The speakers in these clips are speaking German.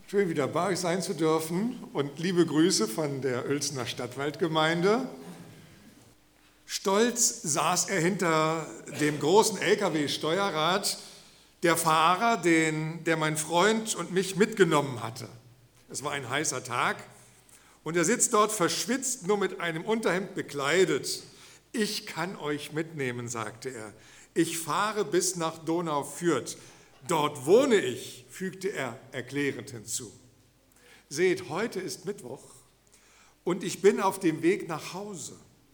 Schön wieder bei euch sein zu dürfen und liebe Grüße von der Uelzener Stadtwaldgemeinde. Stolz saß er hinter dem großen LKW-Steuerrad, der Fahrer, der mein Freund und mich mitgenommen hatte. Es war ein heißer Tag und er sitzt dort verschwitzt, nur mit einem Unterhemd bekleidet. Ich kann euch mitnehmen, sagte er. Ich fahre bis nach Donau-Fürth. Dort wohne ich, fügte er erklärend hinzu. Seht, heute ist Mittwoch und ich bin auf dem Weg nach Hause.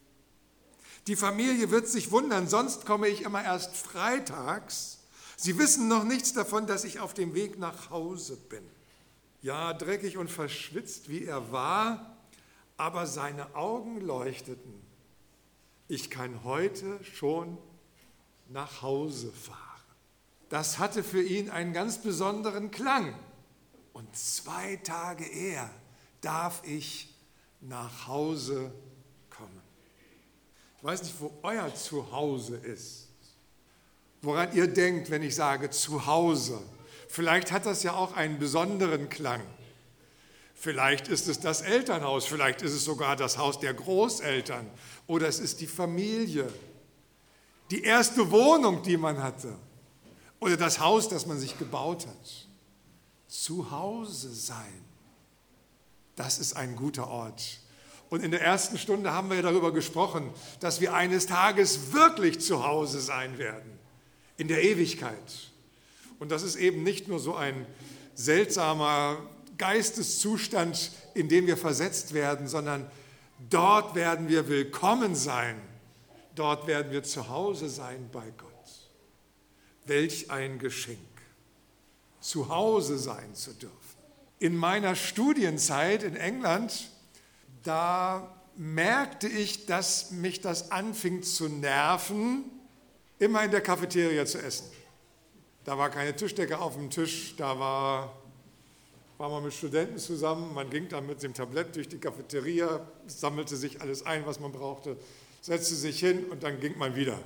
Die Familie wird sich wundern, sonst komme ich immer erst freitags. Sie wissen noch nichts davon, dass ich auf dem Weg nach Hause bin. Ja, dreckig und verschwitzt wie er war, aber seine Augen leuchteten. Ich kann heute schon nach Hause fahren. Das hatte für ihn einen ganz besonderen Klang. Und 2 Tage eher darf ich nach Hause kommen. Ich weiß nicht, wo euer Zuhause ist, woran ihr denkt, wenn ich sage Zuhause. Vielleicht hat das ja auch einen besonderen Klang. Vielleicht ist es das Elternhaus, vielleicht ist es sogar das Haus der Großeltern oder es ist die Familie, die erste Wohnung, die man hatte oder das Haus, das man sich gebaut hat. Zu Hause sein, das ist ein guter Ort. Und in der ersten Stunde haben wir darüber gesprochen, dass wir eines Tages wirklich zu Hause sein werden, in der Ewigkeit. Und das ist eben nicht nur so ein seltsamer Geisteszustand, in den wir versetzt werden, sondern dort werden wir willkommen sein. Dort werden wir zu Hause sein bei Gott. Welch ein Geschenk, zu Hause sein zu dürfen. In meiner Studienzeit in England, da merkte ich, dass mich das anfing zu nerven, immer in der Cafeteria zu essen. Da war keine Tischdecke auf dem Tisch, da war man mit Studenten zusammen, man ging dann mit dem Tablett durch die Cafeteria, sammelte sich alles ein, was man brauchte, setzte sich hin und dann ging man wieder.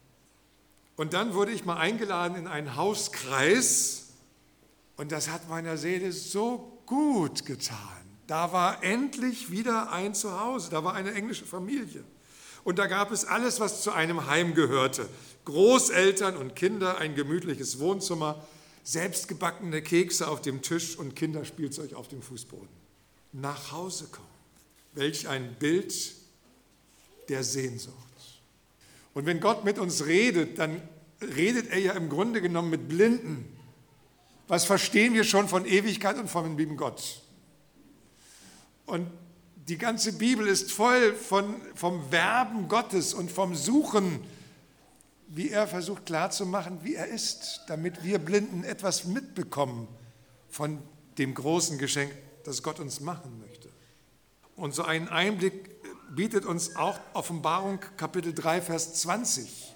Und dann wurde ich mal eingeladen in einen Hauskreis und das hat meiner Seele so gut getan. Da war endlich wieder ein Zuhause, da war eine englische Familie. Und da gab es alles, was zu einem Heim gehörte. Großeltern und Kinder, ein gemütliches Wohnzimmer, selbstgebackene Kekse auf dem Tisch und Kinderspielzeug auf dem Fußboden. Nach Hause kommen. Welch ein Bild der Sehnsucht. Und wenn Gott mit uns redet, dann redet er ja im Grunde genommen mit Blinden. Was verstehen wir schon von Ewigkeit und vom lieben Gott? Und die ganze Bibel ist voll vom Werben Gottes und vom Suchen, wie er versucht klarzumachen, wie er ist, damit wir Blinden etwas mitbekommen von dem großen Geschenk, das Gott uns machen möchte. Und so einen Einblick bietet uns auch Offenbarung Kapitel 3, Vers 20.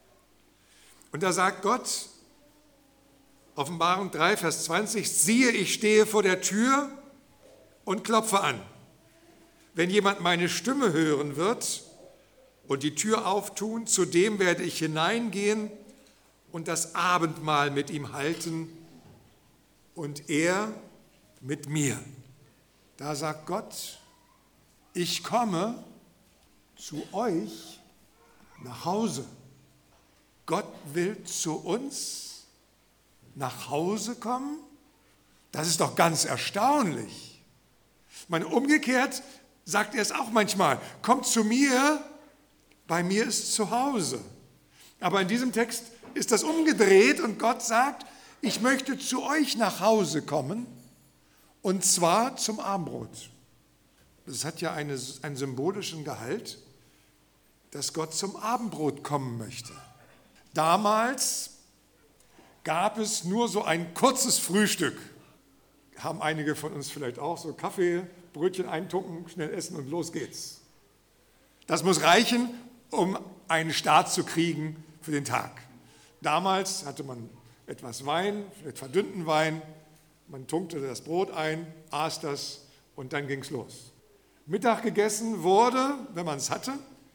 Und da sagt Gott, Offenbarung 3, Vers 20, siehe, ich stehe vor der Tür und klopfe an. Wenn jemand meine Stimme hören wird und die Tür auftun, zu dem werde ich hineingehen und das Abendmahl mit ihm halten und er mit mir. Da sagt Gott, ich komme zu euch nach Hause. Gott will zu uns nach Hause kommen? Das ist doch ganz erstaunlich. Ich meine, umgekehrt sagt er es auch manchmal, kommt zu mir, bei mir ist zu Hause. Aber in diesem Text ist das umgedreht und Gott sagt, ich möchte zu euch nach Hause kommen und zwar zum Abendbrot. Das hat ja einen symbolischen Gehalt, dass Gott zum Abendbrot kommen möchte. Damals gab es nur so ein kurzes Frühstück. Haben einige von uns vielleicht auch so Kaffee, Brötchen eintunken, schnell essen und los geht's. Das muss reichen, um einen Start zu kriegen für den Tag. Damals hatte man etwas Wein, vielleicht verdünnten Wein, man tunkte das Brot ein, aß das und dann ging's los. Mittag gegessen wurde, wenn man es hatte,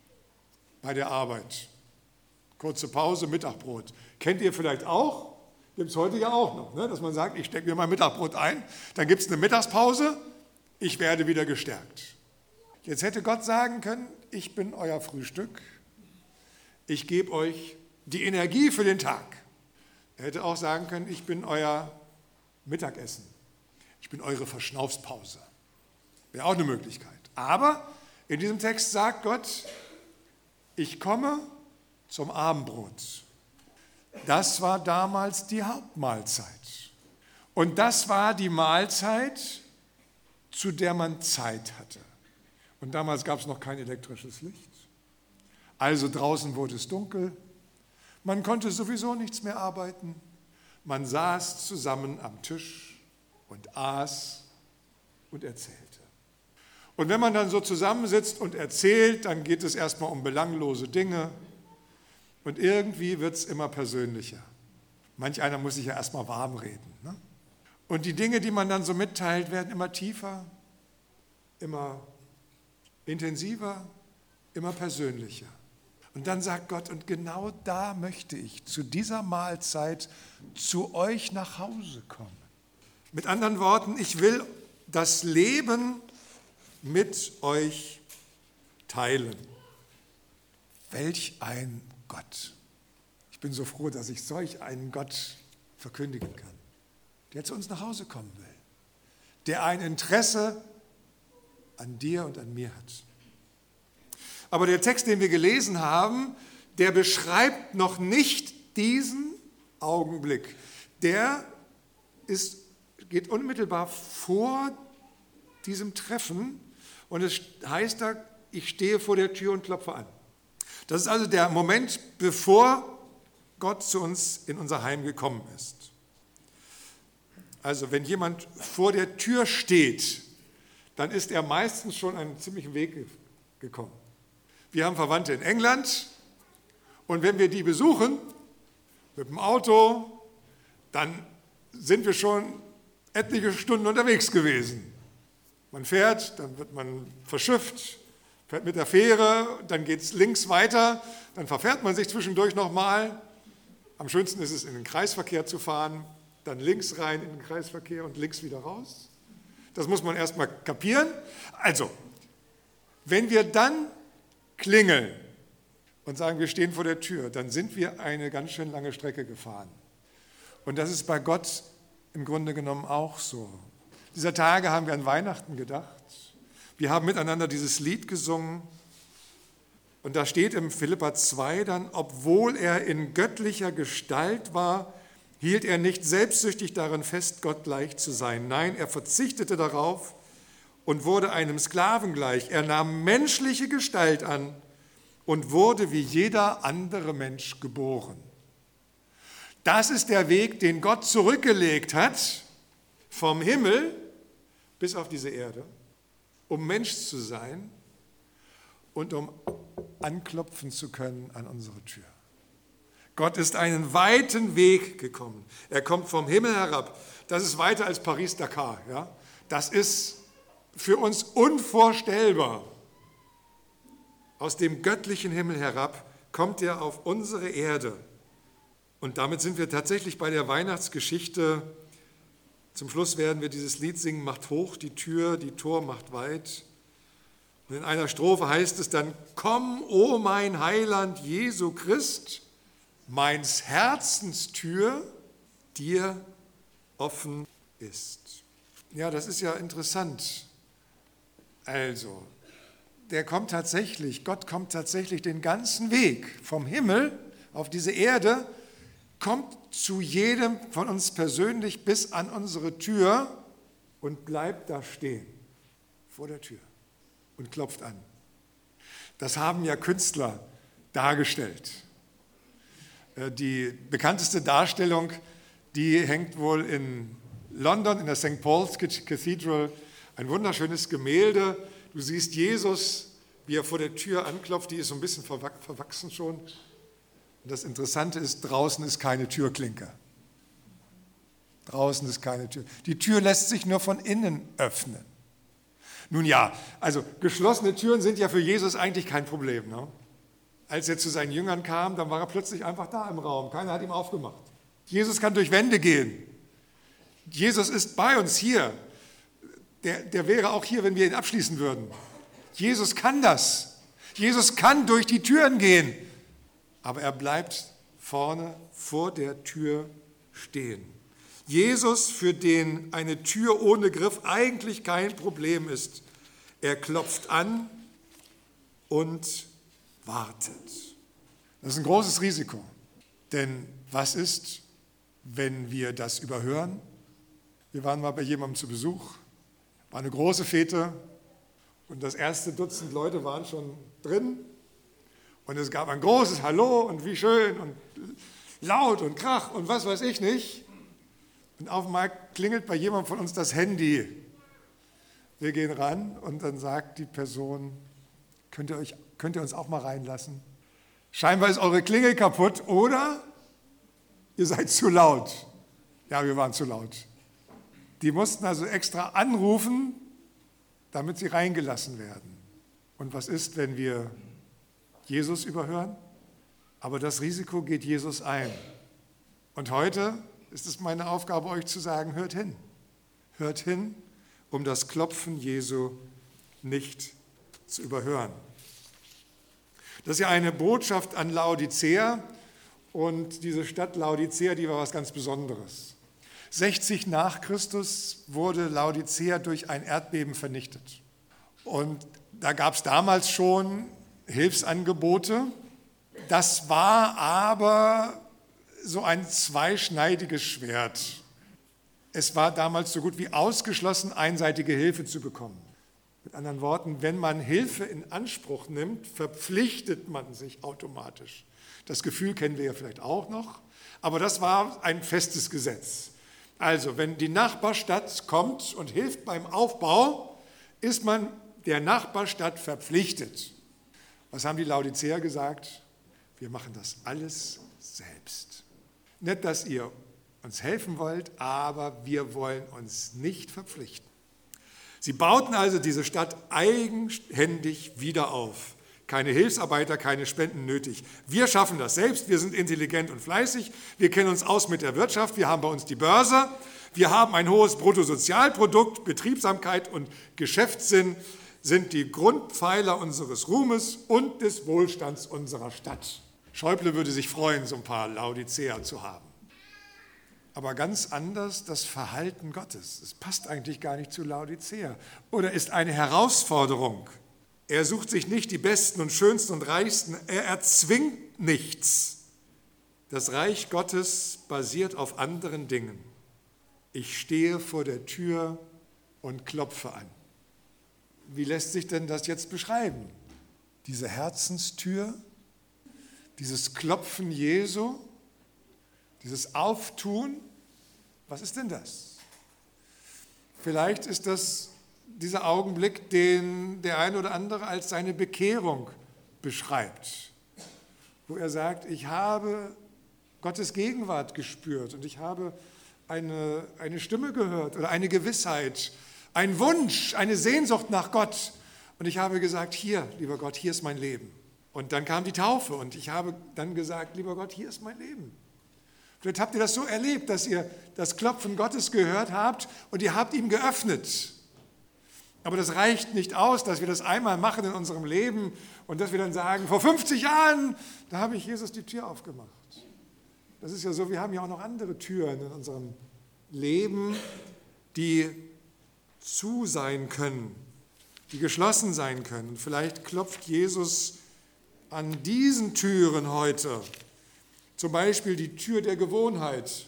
bei der Arbeit. Kurze Pause, Mittagbrot. Kennt ihr vielleicht auch? Gibt es heute ja auch noch, ne? Dass man sagt, ich stecke mir mein Mittagbrot ein, dann gibt es eine Mittagspause, ich werde wieder gestärkt. Jetzt hätte Gott sagen können, ich bin euer Frühstück, ich gebe euch die Energie für den Tag. Er hätte auch sagen können, ich bin euer Mittagessen, ich bin eure Verschnaufspause. Wäre auch eine Möglichkeit. Aber in diesem Text sagt Gott, ich komme zum Abendbrot. Das war damals die Hauptmahlzeit. Und das war die Mahlzeit, zu der man Zeit hatte. Und damals gab es noch kein elektrisches Licht. Also draußen wurde es dunkel. Man konnte sowieso nichts mehr arbeiten. Man saß zusammen am Tisch und aß und erzählte. Und wenn man dann so zusammensitzt und erzählt, dann geht es erstmal um belanglose Dinge. Und irgendwie wird es immer persönlicher. Manch einer muss sich ja erstmal warm reden. Ne? Und die Dinge, die man dann so mitteilt, werden immer tiefer, immer intensiver, immer persönlicher. Und dann sagt Gott, und genau da möchte ich zu dieser Mahlzeit zu euch nach Hause kommen. Mit anderen Worten, ich will das Leben mit euch teilen. Welch ein Gott. Ich bin so froh, dass ich solch einen Gott verkündigen kann, der zu uns nach Hause kommen will, der ein Interesse an dir und an mir hat. Aber der Text, den wir gelesen haben, der beschreibt noch nicht diesen Augenblick. Der geht unmittelbar vor diesem Treffen und es heißt da, ich stehe vor der Tür und klopfe an. Das ist also der Moment, bevor Gott zu uns in unser Heim gekommen ist. Also wenn jemand vor der Tür steht, dann ist er meistens schon einen ziemlichen Weg gekommen. Wir haben Verwandte in England und wenn wir die besuchen mit dem Auto, dann sind wir schon etliche Stunden unterwegs gewesen. Man fährt, dann wird man verschifft, fährt mit der Fähre, dann geht es links weiter, dann verfährt man sich zwischendurch nochmal. Am schönsten ist es, in den Kreisverkehr zu fahren, dann links rein in den Kreisverkehr und links wieder raus. Das muss man erstmal kapieren. Also, wenn wir dann klingeln und sagen, wir stehen vor der Tür, dann sind wir eine ganz schön lange Strecke gefahren. Und das ist bei Gott im Grunde genommen auch so. Dieser Tage haben wir an Weihnachten gedacht. Wir haben miteinander dieses Lied gesungen. Und da steht im Philipper 2 dann, obwohl er in göttlicher Gestalt war, hielt er nicht selbstsüchtig daran fest, Gott gleich zu sein. Nein, er verzichtete darauf und wurde einem Sklaven gleich. Er nahm menschliche Gestalt an und wurde wie jeder andere Mensch geboren. Das ist der Weg, den Gott zurückgelegt hat, vom Himmel bis auf diese Erde, um Mensch zu sein und um anklopfen zu können an unsere Tür. Gott ist einen weiten Weg gekommen. Er kommt vom Himmel herab. Das ist weiter als Paris-Dakar. Ja? Das ist für uns unvorstellbar. Aus dem göttlichen Himmel herab kommt er auf unsere Erde. Und damit sind wir tatsächlich bei der Weihnachtsgeschichte. Zum Schluss werden wir dieses Lied singen, macht hoch die Tür, die Tor macht weit. Und in einer Strophe heißt es dann, komm, o mein Heiland Jesu Christ, meins Herzens Tür dir offen ist. Ja, das ist ja interessant. Also, Gott kommt tatsächlich den ganzen Weg vom Himmel auf diese Erde, kommt zu jedem von uns persönlich bis an unsere Tür und bleibt da stehen, vor der Tür und klopft an. Das haben ja Künstler dargestellt. Die bekannteste Darstellung, die hängt wohl in London, in der St. Paul's Cathedral, ein wunderschönes Gemälde. Du siehst Jesus, wie er vor der Tür anklopft, die ist so ein bisschen verwachsen schon. Und das Interessante ist, draußen ist keine Türklinke. Draußen ist keine Tür. Die Tür lässt sich nur von innen öffnen. Nun ja, also geschlossene Türen sind ja für Jesus eigentlich kein Problem. Ne? Als er zu seinen Jüngern kam, dann war er plötzlich einfach da im Raum. Keiner hat ihm aufgemacht. Jesus kann durch Wände gehen. Jesus ist bei uns hier. Der wäre auch hier, wenn wir ihn abschließen würden. Jesus kann das. Jesus kann durch die Türen gehen. Aber er bleibt vorne vor der Tür stehen. Jesus, für den eine Tür ohne Griff eigentlich kein Problem ist. Er klopft an und wartet. Das ist ein großes Risiko. Denn was ist, wenn wir das überhören? Wir waren mal bei jemandem zu Besuch, war eine große Fete und das erste Dutzend Leute waren schon drin und es gab ein großes Hallo und wie schön und laut und Krach und was weiß ich nicht. Und auf einmal klingelt bei jemandem von uns das Handy. Wir gehen ran und dann sagt die Person, könnt ihr uns auch mal reinlassen? Scheinbar ist eure Klingel kaputt oder ihr seid zu laut. Ja, wir waren zu laut. Die mussten also extra anrufen, damit sie reingelassen werden. Und was ist, wenn wir Jesus überhören? Aber das Risiko geht Jesus ein. Und heute ist es meine Aufgabe, euch zu sagen, hört hin. Hört hin, um das Klopfen Jesu nicht zu überhören. Das ist ja eine Botschaft an Laodicea und diese Stadt Laodicea, die war was ganz Besonderes. 60 nach Christus wurde Laodicea durch ein Erdbeben vernichtet. Und da gab es damals schon Hilfsangebote. Das war aber so ein zweischneidiges Schwert. Es war damals so gut wie ausgeschlossen, einseitige Hilfe zu bekommen. Mit anderen Worten, wenn man Hilfe in Anspruch nimmt, verpflichtet man sich automatisch. Das Gefühl kennen wir ja vielleicht auch noch, aber das war ein festes Gesetz. Also, wenn die Nachbarstadt kommt und hilft beim Aufbau, ist man der Nachbarstadt verpflichtet. Was haben die Laodicea gesagt? Wir machen das alles selbst. Nicht, dass ihr uns helfen wollt, aber wir wollen uns nicht verpflichten. Sie bauten also diese Stadt eigenhändig wieder auf. Keine Hilfsarbeiter, keine Spenden nötig. Wir schaffen das selbst, wir sind intelligent und fleißig, wir kennen uns aus mit der Wirtschaft, wir haben bei uns die Börse, wir haben ein hohes Bruttosozialprodukt, Betriebsamkeit und Geschäftssinn sind die Grundpfeiler unseres Ruhmes und des Wohlstands unserer Stadt. Schäuble würde sich freuen, so ein paar Laodicea zu haben. Aber ganz anders das Verhalten Gottes. Es passt eigentlich gar nicht zu Laodicea oder ist eine Herausforderung. Er sucht sich nicht die Besten und Schönsten und Reichsten, er erzwingt nichts. Das Reich Gottes basiert auf anderen Dingen. Ich stehe vor der Tür und klopfe an. Wie lässt sich denn das jetzt beschreiben? Diese Herzenstür, dieses Klopfen Jesu, dieses Auftun, was ist denn das? Vielleicht ist das dieser Augenblick, den der eine oder andere als seine Bekehrung beschreibt, wo er sagt, ich habe Gottes Gegenwart gespürt und ich habe eine Stimme gehört oder eine Gewissheit, einen Wunsch, eine Sehnsucht nach Gott und ich habe gesagt, hier, lieber Gott, hier ist mein Leben. Und dann kam die Taufe und ich habe dann gesagt, lieber Gott, hier ist mein Leben. Vielleicht habt ihr das so erlebt, dass ihr das Klopfen Gottes gehört habt und ihr habt ihm geöffnet. Aber das reicht nicht aus, dass wir das einmal machen in unserem Leben und dass wir dann sagen, vor 50 Jahren, da habe ich Jesus die Tür aufgemacht. Das ist ja so, wir haben ja auch noch andere Türen in unserem Leben, die zu sein können, die geschlossen sein können. Vielleicht klopft Jesus an diesen Türen heute, zum Beispiel die Tür der Gewohnheit.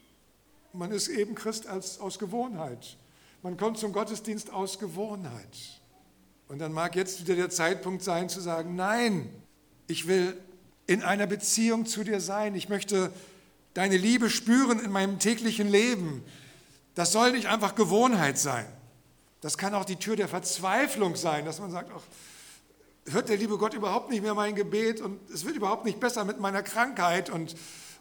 Man ist eben Christ aus Gewohnheit. Man kommt zum Gottesdienst aus Gewohnheit. Und dann mag jetzt wieder der Zeitpunkt sein, zu sagen, nein, ich will in einer Beziehung zu dir sein. Ich möchte deine Liebe spüren in meinem täglichen Leben. Das soll nicht einfach Gewohnheit sein. Das kann auch die Tür der Verzweiflung sein, dass man sagt, ach, hört der liebe Gott überhaupt nicht mehr mein Gebet und es wird überhaupt nicht besser mit meiner Krankheit und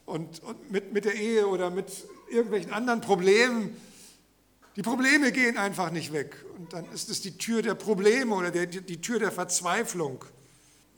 mit der Ehe oder mit irgendwelchen anderen Problemen. Die Probleme gehen einfach nicht weg und dann ist es die Tür der Probleme oder die Tür der Verzweiflung.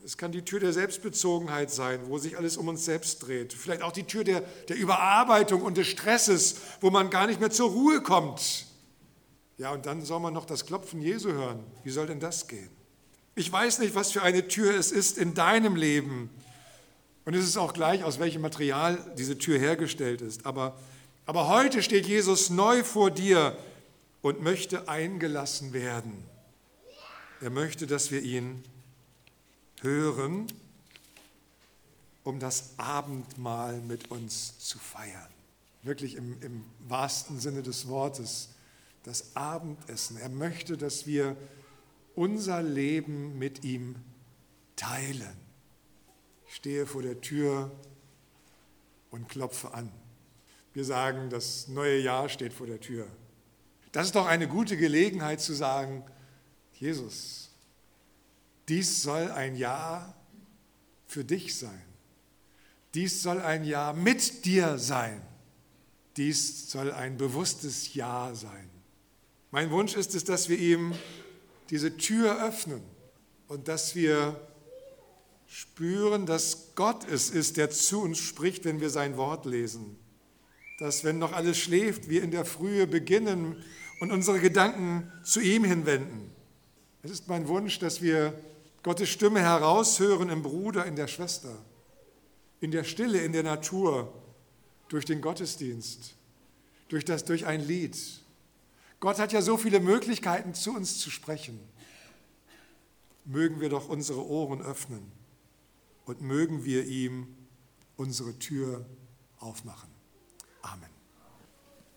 Es kann die Tür der Selbstbezogenheit sein, wo sich alles um uns selbst dreht. Vielleicht auch die Tür der Überarbeitung und des Stresses, wo man gar nicht mehr zur Ruhe kommt. Ja, und dann soll man noch das Klopfen Jesu hören. Wie soll denn das gehen? Ich weiß nicht, was für eine Tür es ist in deinem Leben. Und es ist auch gleich, aus welchem Material diese Tür hergestellt ist. Aber heute steht Jesus neu vor dir und möchte eingelassen werden. Er möchte, dass wir ihn hören, um das Abendmahl mit uns zu feiern. Wirklich im wahrsten Sinne des Wortes, das Abendessen. Er möchte, dass wir unser Leben mit ihm teilen. Ich stehe vor der Tür und klopfe an. Wir sagen, das neue Jahr steht vor der Tür. Das ist doch eine gute Gelegenheit zu sagen, Jesus, dies soll ein Jahr für dich sein. Dies soll ein Jahr mit dir sein. Dies soll ein bewusstes Ja sein. Mein Wunsch ist es, dass wir ihm diese Tür öffnen und dass wir spüren, dass Gott es ist, der zu uns spricht, wenn wir sein Wort lesen. Dass, wenn noch alles schläft, wir in der Frühe beginnen und unsere Gedanken zu ihm hinwenden. Es ist mein Wunsch, dass wir Gottes Stimme heraushören im Bruder, in der Schwester, in der Stille, in der Natur, durch den Gottesdienst, durch ein Lied. Gott hat ja so viele Möglichkeiten, zu uns zu sprechen. Mögen wir doch unsere Ohren öffnen und mögen wir ihm unsere Tür aufmachen. Amen.